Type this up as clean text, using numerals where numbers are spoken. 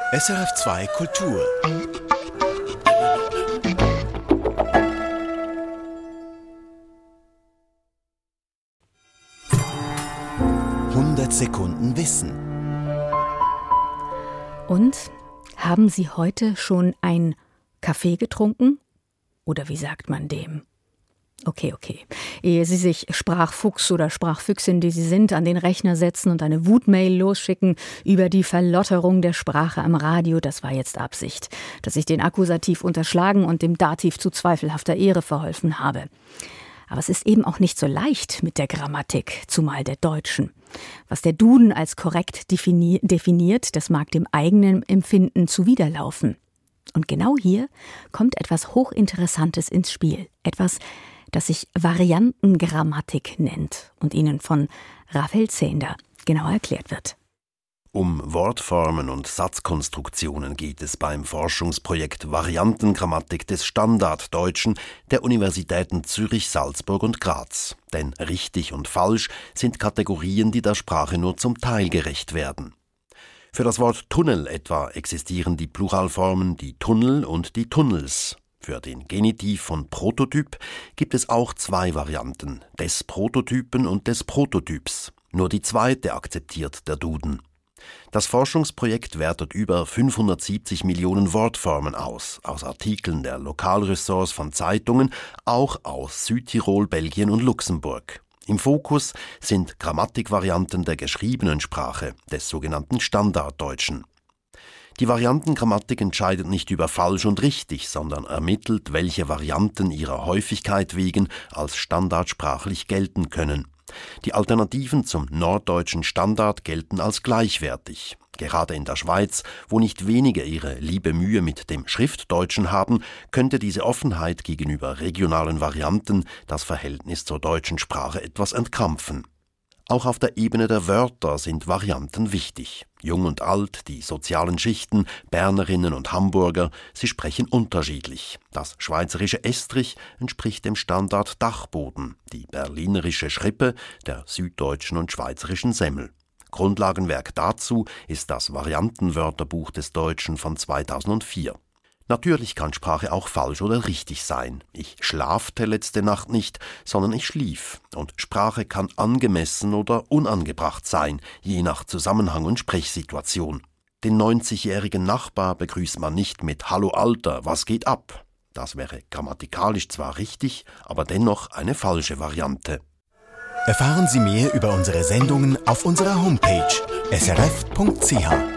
SRF2 Kultur. Sekunden Wissen. Und haben Sie heute schon ein Kaffee getrunken? Oder wie sagt man dem? Okay. Ehe Sie sich Sprachfuchs oder Sprachfüchsin, die Sie sind, an den Rechner setzen und eine Wutmail losschicken über die Verlotterung der Sprache am Radio, das war jetzt Absicht, dass ich den Akkusativ unterschlagen und dem Dativ zu zweifelhafter Ehre verholfen habe. Aber es ist eben auch nicht so leicht mit der Grammatik, zumal der Deutschen. Was der Duden als korrekt definiert, das mag dem eigenen Empfinden zuwiderlaufen. Und genau hier kommt etwas Hochinteressantes ins Spiel. Etwas, das sich Variantengrammatik nennt und Ihnen von Raphael Zehnder genau erklärt wird. Um Wortformen und Satzkonstruktionen geht es beim Forschungsprojekt Variantengrammatik des Standarddeutschen der Universitäten Zürich, Salzburg und Graz. Denn richtig und falsch sind Kategorien, die der Sprache nur zum Teil gerecht werden. Für das Wort Tunnel etwa existieren die Pluralformen die Tunnel und die Tunnels. Für den Genitiv von Prototyp gibt es auch zwei Varianten, des Prototypen und des Prototyps. Nur die zweite akzeptiert der Duden. Das Forschungsprojekt wertet über 570 Millionen Wortformen aus Artikeln der Lokalressorts von Zeitungen, auch aus Südtirol, Belgien und Luxemburg. Im Fokus sind Grammatikvarianten der geschriebenen Sprache, des sogenannten Standarddeutschen. Die Variantengrammatik entscheidet nicht über falsch und richtig, sondern ermittelt, welche Varianten ihrer Häufigkeit wegen als standardsprachlich gelten können. Die Alternativen zum norddeutschen Standard gelten als gleichwertig. Gerade in der Schweiz, wo nicht wenige ihre liebe Mühe mit dem Schriftdeutschen haben, könnte diese Offenheit gegenüber regionalen Varianten das Verhältnis zur deutschen Sprache etwas entkrampfen. Auch auf der Ebene der Wörter sind Varianten wichtig. Jung und alt, die sozialen Schichten, Bernerinnen und Hamburger, sie sprechen unterschiedlich. Das schweizerische Estrich entspricht dem Standard Dachboden, die berlinerische Schrippe der süddeutschen und schweizerischen Semmel. Grundlagenwerk dazu ist das Variantenwörterbuch des Deutschen von 2004. Natürlich kann Sprache auch falsch oder richtig sein. Ich schlafte letzte Nacht nicht, sondern ich schlief. Und Sprache kann angemessen oder unangebracht sein, je nach Zusammenhang und Sprechsituation. Den 90-jährigen Nachbar begrüßt man nicht mit »Hallo Alter, was geht ab?« Das wäre grammatikalisch zwar richtig, aber dennoch eine falsche Variante. Erfahren Sie mehr über unsere Sendungen auf unserer Homepage srf.ch.